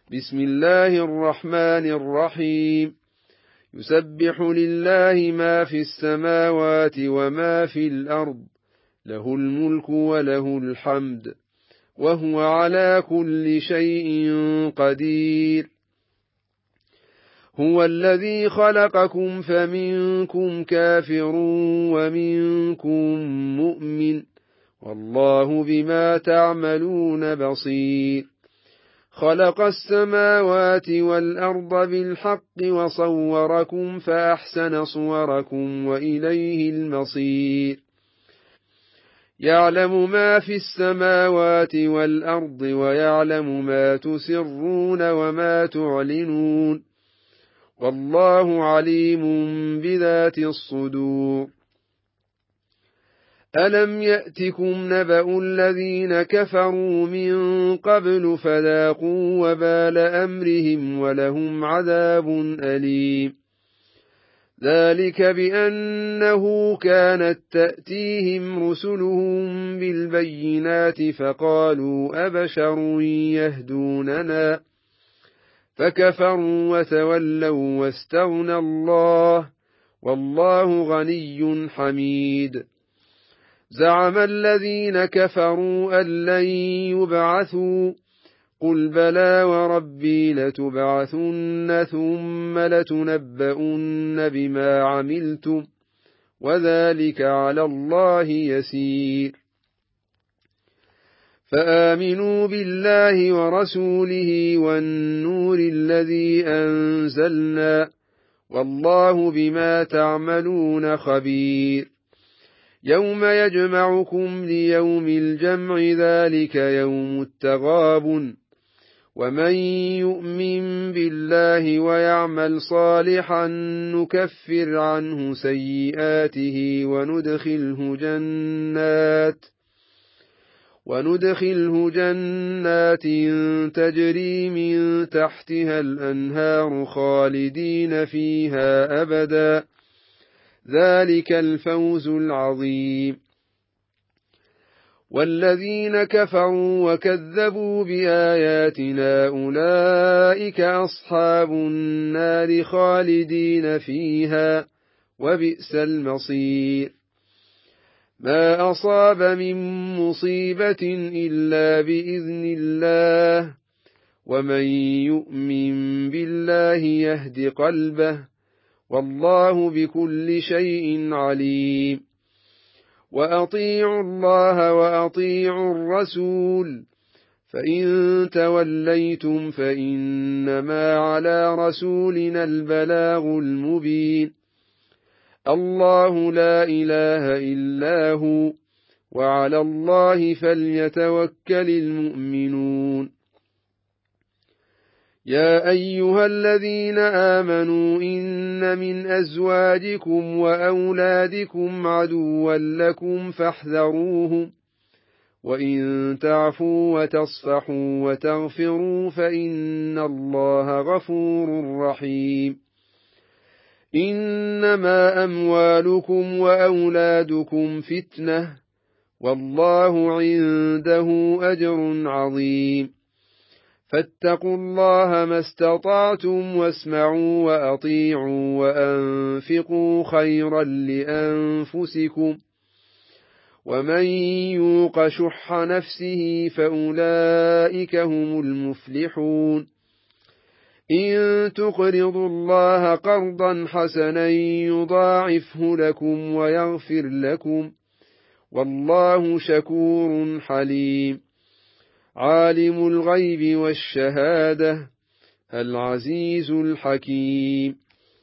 بسم الله الرحمن الرحيم. يسبح لله ما في السماوات وما في الأرض، له الملك وله الحمد، وهو على كل شيء قدير. هو الذي خلقكم فمنكم كافر ومنكم مؤمن، والله بما تعملون بصير. خلق السماوات والأرض بالحق وصوركم فأحسن صوركم وإليه المصير. يعلم ما في السماوات والأرض ويعلم ما تسرون وما تعلنون، والله عليم بذات الصدور. ألم يأتكم نبأ الذين كفروا من قبل فذاقوا وبال أمرهم ولهم عذاب أليم. ذلك بأنه كانت تأتيهم رسلهم بالبينات فقالوا أبشر يهدوننا، فكفروا وتولوا واستغنى الله، والله غني حميد. زعم الذين كفروا أن لن يبعثوا، قل بلى وربي لتبعثن ثم لتنبؤن بما عملتم، وذلك على الله يسير. فآمنوا بالله ورسوله والنور الذي أنزلنا، والله بما تعملون خبير. يوم يجمعكم ليوم الجمع، ذلك يوم التغابن. ومن يؤمن بالله ويعمل صالحا نكفر عنه سيئاته وندخله جنات تجري من تحتها الأنهار خالدين فيها أبدا، ذلك الفوز العظيم. والذين كفروا وكذبوا بآياتنا أولئك أصحاب النار خالدين فيها، وبئس المصير. ما أصاب من مصيبة إلا بإذن الله، ومن يؤمن بالله يهد قلبه، والله بكل شيء عليم. وأطيعوا الله وأطيعوا الرسول، فإن توليتم فإنما على رسولنا البلاغ المبين. الله لا إله إلا هو، وعلى الله فليتوكل المؤمنون. يا أيها الذين آمنوا إن من أزواجكم وأولادكم عدوا لكم فاحذروهم، وإن تعفوا وتصفحوا وتغفروا فإن الله غفور رحيم. إنما أموالكم وأولادكم فتنة، والله عنده أجر عظيم. فاتقوا الله ما استطعتم واسمعوا وأطيعوا وأنفقوا خيرا لأنفسكم، ومن يوق شح نفسه فأولئك هم المفلحون. إن تقرضوا الله قرضا حسنا يضاعفه لكم ويغفر لكم، والله شكور حليم. عالم الغيب والشهادة، العزيز الحكيم.